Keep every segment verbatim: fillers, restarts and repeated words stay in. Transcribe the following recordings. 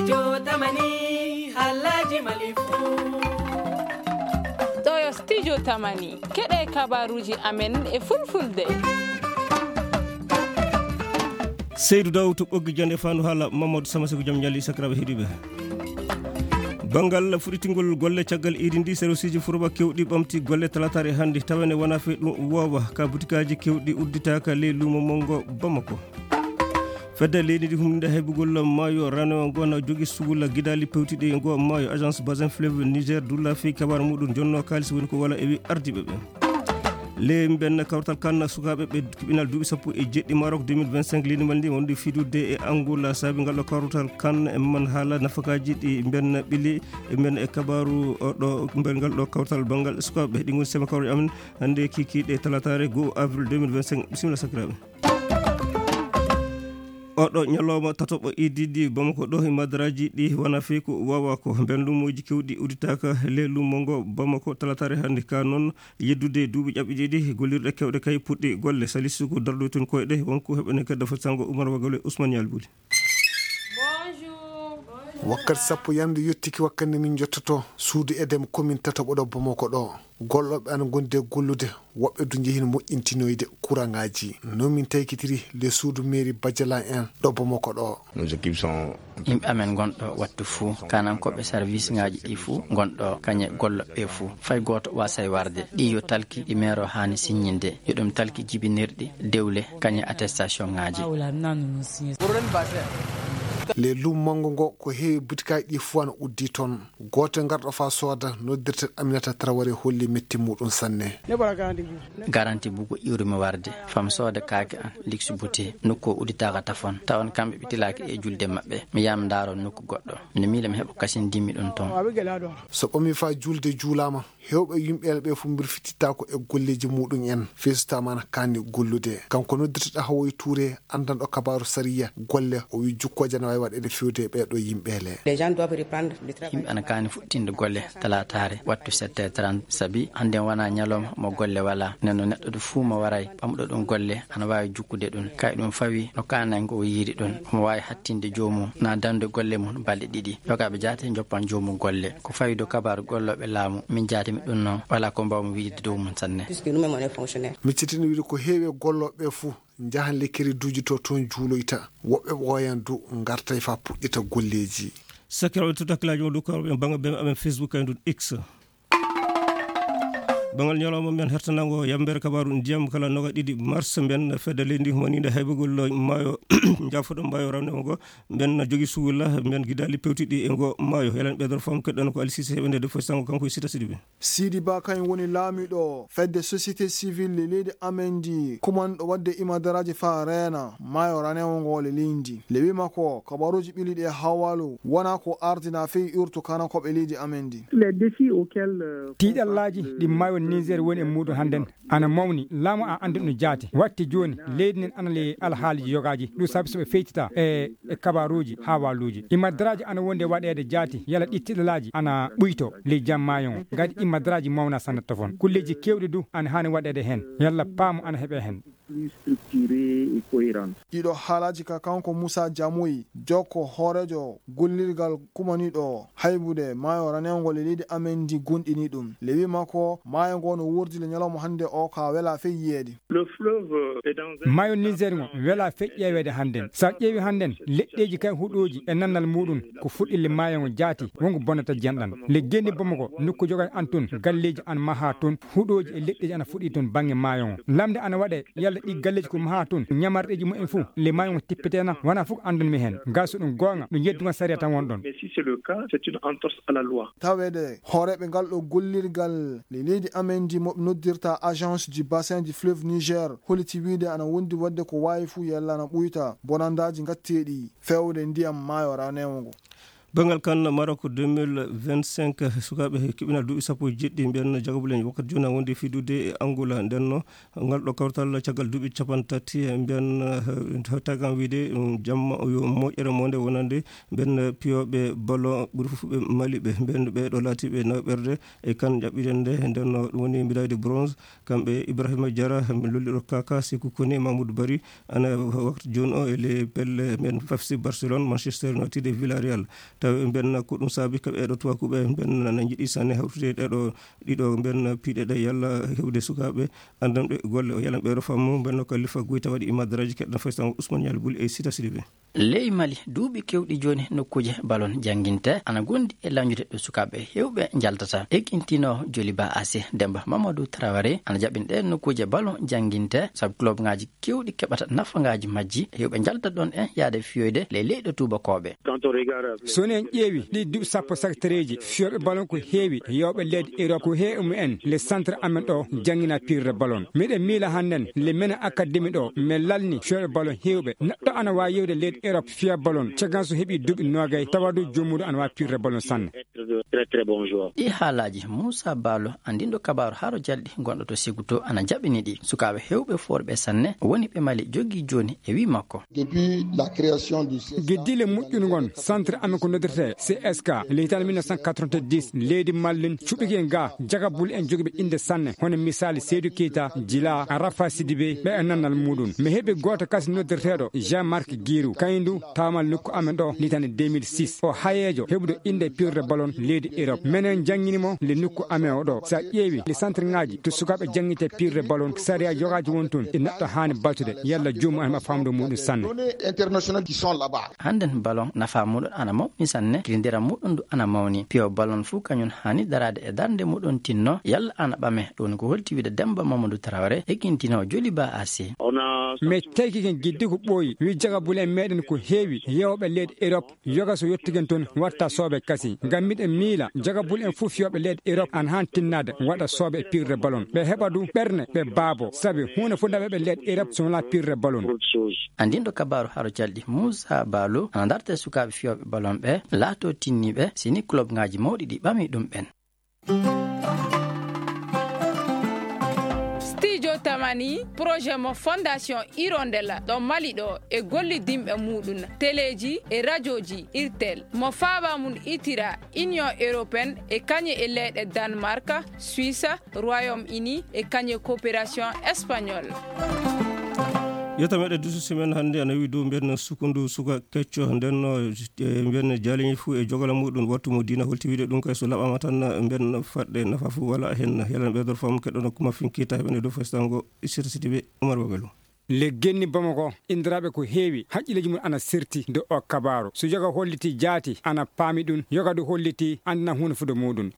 studio tamani halaji malifu ɗo studio tamani keɗe kabaruji amen e fulfulde. Seydou Daw to ɓoggi jande fandu haala Mamadou Samasigo jaam ñalli sakiraɓe heeɗiɓe. Bangal fuɗitingol golle caggal idi ndi service furba kewɗi ɓamti golle talatare hande tawene wona fe ɗum wowa ka butikaji kewɗi udditaka ley lumo mongo Bamako. Fedde leydi ndi humnide heɓugol maayo rano gona jogui sugulla guidali pewtiɗe e go maayo agence basin fleuve Niger dulla fi kabar muɗum jonno kalis woni ko wala e wi ardiɓe ɓe. Le mbenn kawtal kanna sukaɓe ɓe kibinal duuɓi sappo e jeɗɗi Maroc deux mille vingt-cinq leydi ndi wonde fidude e Angola saabi ngal ɗo kawtal kanna e man haala nafakaji ɗi mbenn ɓili e mbenn e kabaru ɗo ngal ɗo kawtal bangal sukaɓe ɗi goni sema kawre amen hande kikiɗe talatare go avril deux mille vingt-cinq bisimilla sakiraɓe. Oɗo ñalawma tatoɓo ididi Bamako ɗo e madaraji ɗi wona fi ko wawa ko ben lumuji kewɗi udditaka le lumo ngo Bamako talatare hande ka noon yeddude duuɓi ƴaɓɓi ɗiɗi gollirɗe kewɗe kay puɗɗi golle salisuko darɗo ton koyɗe wonko heɓene kadda fo sango Oumar Wagale Ousmane Yalbouli. wakkati sappo yande yettiki wakkande min jottoto suudu edem commune tataɓo ɗo Bamako ɗo golloɓe ana gonde gollude woɓɓe du jeehino moƴƴintinoyde courant ngaji non min taykitiri le suudu mairie Badiala en ɗo Bamako ɗo. Nos équipes sont yimɓe amen gonɗo wattu fuu kanankoɓe service ngaji ɗi fuu gonɗo kañe golloɓe fuu fay goto wasa e warde ɗi yo talki ɗi maire o hani signinde yo ɗum talki jibinirɗi dewle kañe attestation ngaji. le lum mango ngo ko heewi butikaji ɗi fof ana uddi toon goto garɗo fa sooda noddirte Aminata Traoré holli metti muɗum sanne. garanti bugo iwrumi warde fam sooda kaake an lix bouti nokku udditaka tafon tawan kamɓe ɓitilaki e julde mabɓe mi yam daro nokku goɗɗo mine miila mi heeɓa kasin dimmi ɗum toon. so ɓami fa julde juulama hewɓe yimɓeɓe ɓe fof birfititako e golleji muɗum en festamana kandi gollude kanko noddirteɗa Hawoy Touré andanɗo kabaru sariya golle o wi jukkoje ne wawi waɗede fewde ɓeɗo yimɓele. yimɓe ana kani fuɗɗinde golle talatare wattu sept heures trente saabi hande wona ñalawma mo golle wala neno neɗɗo ɗo fuu mo waray ɓamɗo ɗum golle ana wawi jukkude ɗum kay ɗum fawi no kanay ngo o yiiri ɗum omo wawi hattinde jomum na dande golle mum balɗe ɗiɗi yogaɓe jaate joppan jomum golle ko fawi do kabaru golloɓe laamu min jaate mi ɗum noon wala ko mbawmi wiide dow mum sanne. mi cittini wiide ko heewi golloɓe fuu jahan lekkiri duuji to toon juuloyta woɓɓe ɓooyan du gartay fa puɗɗita golleji. sakiraɓe to daklaji o dukaɓe banga be amen Facebook kay ndun X bangal ñalawma men hertanango yambere kabaru ndiyam kala noga ɗiɗi mars ben fedde leydi humanide haybugol maayo jafoɗo maayo rawne o go ben jogi sugulla ben guidali pewtiɗi e go maayo helen ɓeydor fam keɗɗon ko Alisisi heɓe nde defo sango kanko e Sita Sidibe. Sidi Ba kañ woni laamiɗo fedde société civile leydi amendi kumanɗo wadde imadaraji fa reena maayo ranewo ngo le leydi le wima ko kabaruji ɓiliɗi e hawalu wona ko ardina fewi urtu kana koɓe leydi amendi. tiiɗallaji ɗi maayo Niger woni e muɗum hannden ana mawni laamu a andi no jaati watti joni leydi nden ana le alhaaliji yogaji ɗum saabi soɓe feytita e e kabaruji ha waluji imadaraji ana wonde waɗede jaati yala ɗittiɗalaji ana ɓuyto ley jammayon gadi imadaraji mawna sanne tofon kulleji kewɗi du ana hani waɗede hen yalla paamu ana heeɓe hen. ɗiɗo haalaji ka kanko Moussa Diamoy jokko hoorejo gollirgal kumaniɗo haybude maayo ranewgol e leydi amendi gonɗini ɗum le wima ko maayo ngo no wurdi le ñalawma hande o ka wela fe yiyeede. maayo Niger ngo wela fe ƴeewede hannden sa ƴeewi hannden leɗɗeji kay huɗoji e nannal muɗum ko fuɗɗille maayo ngo jaati wonko bonnata jenɗan le genni Bamako nokku jogani an toon galleji an maha toon huɗoji e leɗɗeji ana fuɗɗi toon banggue maayo ngo lamde ana waɗe yalla ɗi galleji ko maha toon ñamarɗeji mumen fou le maayo ngo tippetena wona fof andunmi hen gaso ɗum gonga ɗum yedduga saria tan wonɗon. tawede hooreɓe ngal ɗo gollirgal le leydi amendi moɓe noddirta agence du bassin du fleuve Niger holiti wiide ana wondi wadde ko wawi fuu yalla ana ɓuyta bonandaji gatteɗi fewde ndiyam maayo ranewo ngo. bangal kan Maroc deux mille vingt-cinq sukaɓe kibinal duuɓi sappo e jeɗɗi mbiyan jagabulen wakkati joni wonde fidude e Angola ndenno ngal ɗo kawtal caggal duuɓi capan tati mbiyan tagan wiide jamma yo moƴƴere monde wonande mbiyan piyoɓe ballon ɓuuri fof ɓe maliɓe mbiyan ɓeɗo laatiɓe nawɓerde e kan ƴaɓɓiɗen nde ndenno ɗum woni médaille de bronze kamɓe Ibrahima Diarra mi lolliɗo Kaka Sékou Kone Mamoudou Bari ana wakkati joni o ele pelle men F C Barcelone Manchester United e Villarreal taw ben ko dum sabi ka be do to ko be ben na jidi sanne hawtude de do dido ben piide de yalla hewde sukabe andam de golle o yalla be do famu ben ko lifa goyta wadi imadraji kedda fastan Ousmane Yal Bul e Sita Sidibe ley Mali duubi kewɗi joni nokkuje balon janginte ana gondi e lañude ɗo sukaɓe hewɓe jaltata ekintino joli ba ase Demba Mamadou Traoré ana jaɓin ɗe nokkuje balon janginte sabu club ngaji kewɗi keɓata nafangaji majji hewɓe jalta ɗon en yaade fiyoyde ley leyɗo tubakoɓe soni en ƴeewi ɗi duuɓi sappo saktareji fiyoɓe balon ko heewi yewɓe leydi Europe ko heewi mumen le centre amen ɗo jangina pirre balon miɗen miila hannden le mene académie ɗo mi lalni fiyoɓe balon hewɓe neɗɗo ana wawi yewde leydi Europe fiya ballon cagan so heɓi duuɓi nogay tawadu jommuɗo ana wawi pirre ballon sanne ɗi haalaji Moussa Balo andindo kabaru haro jalɗi gonɗo to Ségu to ana jaɓini ɗi sukaɓe hewɓe forɓe sanne woni ɓe Mali jogui joni e wi makko gueddile moƴƴungon centre amen ko noddirete C S K leytane mille neuf cent quatre-vingt-dix leydi Mallin cuɓiki en ga jagabul en joguiɓe inde sanne hono misali Seydou Keita Djila Rafa Sidibé ɓe e nannal muɗum mi heeɓi goto kasi noddirteɗo Jean-Marc Guirou kayndu tawamal nokku amen ɗo litane deux mille six o hayejo heɓude inde pirre ballon leydi Europe menen jangguinimo le nokku amen o ɗo sa ƴeewi le centre ngaji to sukaɓe jangguite pirre ballon saria jogaji won toon e neɗɗo hani baltude yalla jomum an ma famdo muɗum sanne handen ballon nafa muɗum ana mawni sanne kilindira muɗum du ana mawni piyo ballon fu kañum hani darade e darde muɗum tinno yalla ana ɓame ɗon ko holti wiide Demba Mamadou Traoré ekintino joli ba asi mais taykiken giddi ko ɓooyi wi jagabule en meɗen ko heewi yewɓe leydi Europe yoga so yettigen toon watta soobe kasi ngam miɗen miila jagabul en fof yoɓe leydi Europe an han tinnade waɗa soobe e pirre ballon ɓe heɓa du ɓerne ɓe baabo sabi hunde fof naɓeɓe leydi Europe so wona pirre ballon andindo kabaru haro jalɗi Moussa Balo ana darte sukaɓe fiyoɓe ballon ɓe laato tinniɓe sini club ngaji mawɗi ɗi ɓami ɗum ɓen tamani projet mo fondation Hirondella ɗo Mali ɗo e gollidimɓe muɗum téléji e radioji irtel mo faaba mum itira union européenne e kañe e leyɗe Danemark Suisse Royaume-Uni e kañe coopération espagnole yetta meɗe dusu semaine hannde ana wi dow mbiyen sukundu suka kecco ndenno mbiyen jaliñi fuu e jogala muɗum wattu mo dina holti wiide ɗum kay so laɓama tan mbiyen faɗɗe nafa fuu wala hen yalan ɓeydor fam keɗɗono kuma fin kita heɓene dow festango Sita Sidibe Oumar Babelo le genni Bamako indiraɓe ko heewi haqqilleji mum ana serti do o kabaru so joga holliti jaati ana paami ɗum yoga du holliti andina hunde fude muɗum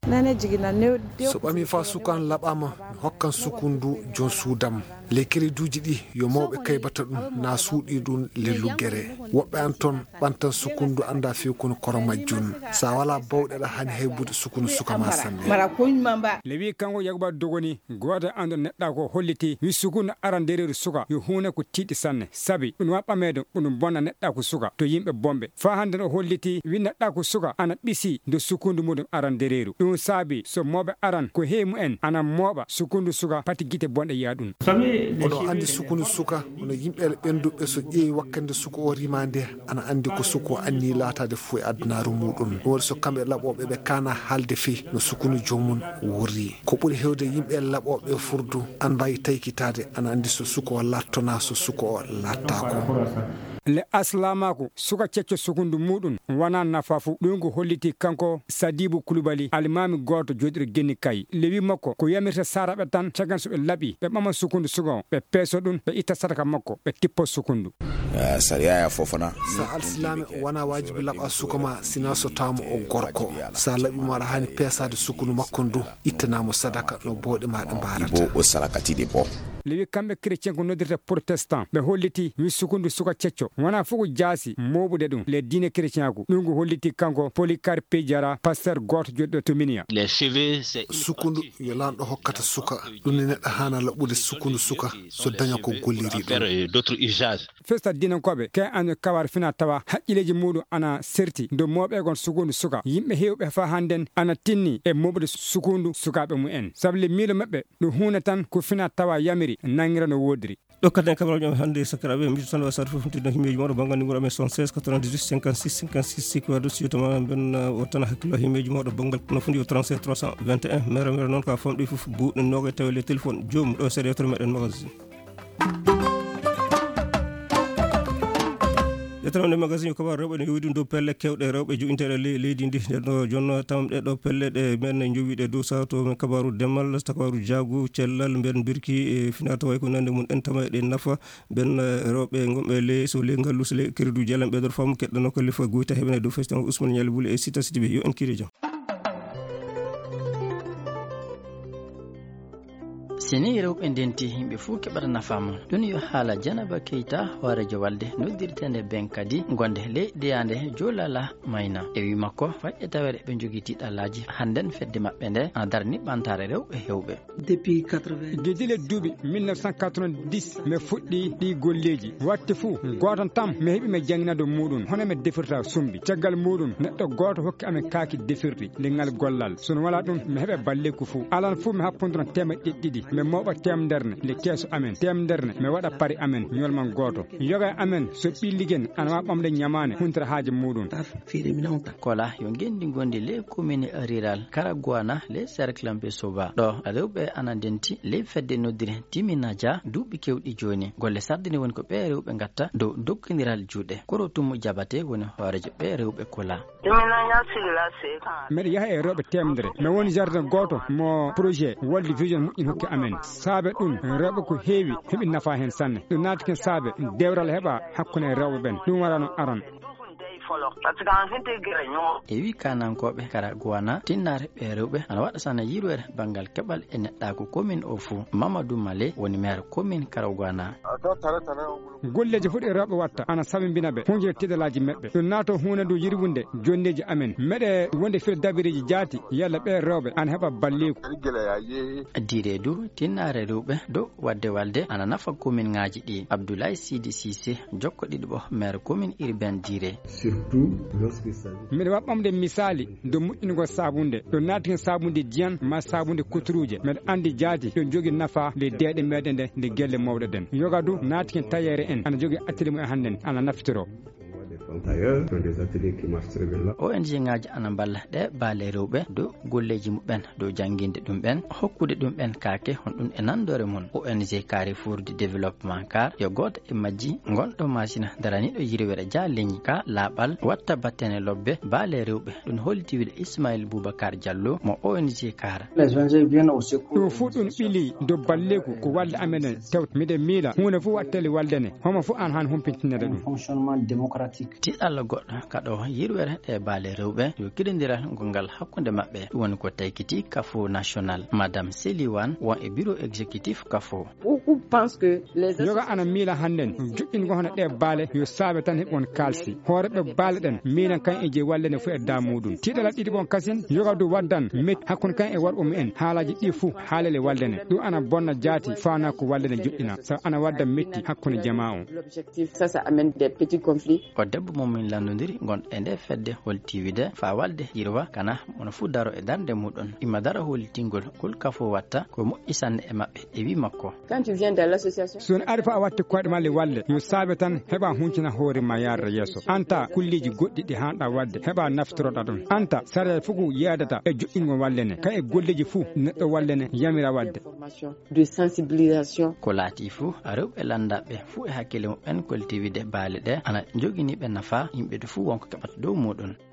so ɓami fa sukan laɓama mi hokkan sukundu jon suudam le créduji ɗi yo mawɓe kaybata ɗum na suuɗi ɗum le luggere woɓɓe an toon ɓantan sukundu anda fewi kono koro majjun sa wala bawɗeɗa hani haybude sukunu sukama sanne le wi kanko Yakuba Dogoni goto ando neɗɗa ko holliti wi sukundu arandereru suka yo hunde ko tiiɗi sanne sabi ɗum wa ɓamedo ɗum bonna neɗɗa ko suka to yimɓe bomɓe fa hande o holliti wi neɗɗa ko suka ana ɓisi nde sukundu muɗum arandereru ɗum saabi so mawɓe aran ko heemu en ana mooɓa sukundu suka pati guite bonɗe yiya ɗum oɗo andi sukundu suka ono yimɓeɓe ɓenduɓe so ƴeewi wakkande suka o rimande ana andi ko suka o anni laatade fo e addunaru muɗum ɗum waɗi so kamɓe laɓoɓe ɓe kana haalde fi no sukundu jomum wori ko ɓuuri hewde yimɓe laɓoɓe furdu an mbawi taykitade ana andi so suka o lattona so suka o lattako le aslamako suka cecco sukundu muɗum wona nafa fu ɗum ko holliti kanko Sadibou Coulibaly alimami goto joɗiɗo genni kay lewi makko ko yamirta saraɓe tan cagan so ɓe laaɓi ɓe ɓama sukundu suka o ɓe peeso ɗum ɓe itta sadaka makko ɓe tippo sukundu sariya ya fofana sa alsilami wona wajibi laɓa sukama sina so tawmo o gorko sa laaɓimo aɗa hani peesade sukundu makko ndu ittanamo sadaka no booɗe maɗe mbarata bo o salakatide bo lewi kamɓe chrétien ko noddirta protestant ɓe holliti wi sukundu suka cecco wona fof ko jaasi moɓude ɗum le diine chrétien ko ɗum ko holliti kanko Polycarpe Diarra pasteur goto joɗɗo to Minia sukundu yo lamɗo hokkata suka ɗum ne neɗɗo hana laɓɓude sukundu suka so daña ko golliri ɗum festa dinankoɓe ke an kawar fina tawa haqqileji muɗum ana serti do moɓe gon sukundu suka yimɓe hewɓe fa handen ana tinni e moɓude sukundu sukaɓe mumen sabu le miilo mabɓe ɗum hunde tan ko fina tawa yamiri nangira no wodiri ɗo kadi en kabaral ñom hannde sakiraɓe mbiɗo tan wasade fof timɗo himmeji moɗo banggal numéro amen soixante-seize quatre-vingt-dix-huit cinquante-six cinquante-six sikki wadde siyotoma ben wottana hakkilo himmeji moɗo banggal nofundi o trente-sept trois cent vingt et un mere mere noon ka famɗi fof buuɗe noga tawi le téléphone joomum ɗo seeɗa yettere meɗen magasin tamde magazine ko ba rewɓe ne yowdi dow pelle kewɗe rewɓe joginteɗe leydi ndi nden jonno tamde ɗo pelle ɗe men jowiɗe dow sato men kabaru demal kabaru jaagu cellal ben birki e finata way ko nande mun en tama ɗe nafa ben rewɓe gomɓe le so le ngallu so le kirdu jalam ɓe dor famu keɗɗano ko lifa goyta heɓene dow festival Ousmane Ñali Buli e Sita Sidibe yo en kiri jam. seni rewɓe ndenti yimɓe fuu keɓata nafamum ɗum yo haala Janaba Keita hoorejo walde noddirtende ben kadi gonde leyɗiyande joolala mayna e wi makko faƴƴe tawere ɓe jogui tiɗallaji hannden fedde maɓɓe nde ana darni ɓantare rewɓe hewɓe depuis guedile duuɓi mille neuf cent quatre-vingt-dix mi fuɗɗi ɗi golleji watte fuu goto tam mi heeɓi mi jangginado muɗum hono mi defirta sumbi caggal muɗum neɗɗo goto hokki amen kaaki defirdi lingal gollal sono wala ɗum mi heeɓe balleku fuu alan fuu mi happodira temeɗɗe ɗiɗi mi mawɓa temderne le keeso amen temderne mi waɗa pari amen ñolman goto yoga amen so ɓilligen ana wawa ɓamde ñamane huntata haaji muɗum kola yo gendi gondi le commune rural Karagoana le cercle mbe soba ɗo rewɓe ana denti le fedde noddire timina dia duuɓi kewɗi joni golle sardini woni ko ɓe rewɓe gatta dow dokkodiral juuɗe koro tummu jabate woni hoorejo ɓe rewɓe kola mbeɗa yaaha e rewɓe temdere mi woni jardin goto mo projet World Vision moƴƴin hokki amen saabe ɗum rewɓe ko heewi heeɓi nafa hen sanne ɗum naati ken saabe dewral heeɓa hakkude e rewɓe ɓen ɗum warano aron e wi kanankoɓe Karagoana tinnare ɓe rewɓe ana waɗa sana yirwere banggal keɓal e neɗɗaku commune o fuu Mamadou Malé woni maire commune Karagoana golleji fuɗi e rewɓe watta ana sabibina ɓe hunde tiɗalaji meɓɓe ɗum naato hunde ndu yirwunde jonneji amen meɗe wonde fir dabiriji jaati yalla ɓe rewɓe ana heeɓa balliku dire du tinnare rewɓe dow wadde walde ana nafa commune ngaji ɗi Abdoulaye Sidi Cissé jokko ɗiɗo maire commune urbaine dire mbeɗa waɓa ɓamde misali dow moƴƴingo sabunde ɗo naati hen sabunde jiyan ma sabunde kutoruje mbeɗa andi jaati ɗo jogui nafa nde deeɗe meɗen nde nde gelle mawɗe ɗen yoga du naati hen tayyere en ana jogui atelier mum e hannden ana naftiro O N G ngaji ana balla ɗe baale rewɓe dow golleji muɓen dow janguinde ɗum ɓen hokkude ɗum ɓen kaake hon ɗum e nandore mum O N G Carrefour du développement car yo goto e majji gonɗo machine daraniɗo yirwere ja leñi ka laaɓal watta battene lobbe baale rewɓe ɗum holtiwide Ismaïl Boubacar Diallo mo O N G Car ɗum fu ɗum ɓili dow balleku ko walde amenen tewt miɗe miila hunde fof wattele waldene homo fof an han humpintinede ɗum tiɗalla goɗɗo kaɗo yirwere ɗe baale rewɓe yo kiɗodiral gongal hakkude maɓɓe ɗum woni ko taykiti Kafo national madame Seliwan won e bureau exécutif Kafo yoga ana miila hannden joƴƴingo hono ɗe baale yo saabe tan heɓon kalsi hooreɓe baale ɗen miilan kan e je wallene fof e da muɗum tiɗala ɗiɗi ɓon kasen yoga du waddan metti hakkude kan e worɓe mumen haalaji ɗi fuu haalele waldene ɗum ana bonna jaati fana ko waldene joƴƴina so ana wadda metti hakkude jama o ko debbo momin landodiri gon e nde fedde holtiwide fa walde yirwa kana mono fu daro e darde muɗon imma dara holtingol kol Kafo watta ko moƴƴi sanne e maɓɓe e wi makko son ari fa a watti koyɗe ma le walde yo saabe tan heɓa huncina hoore ma yarda yesso anta kulliji goɗɗi ɗi hanɗa wadde heɓa naftoroɗa ɗum anta sare fugu yadata e joƴƴingo wallene kay e golleji fuu neɗɗo wallene yamira wadde ko laati fuu rewɓe landaɓe fuu e hakkille muɓen koltiwide baale ɗe ana joguiniɓe nafa yimɓe to fuu wonko keɓata dow muɗum